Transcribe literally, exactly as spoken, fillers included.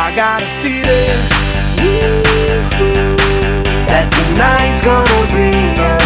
I got a feeling that tonight's gonna be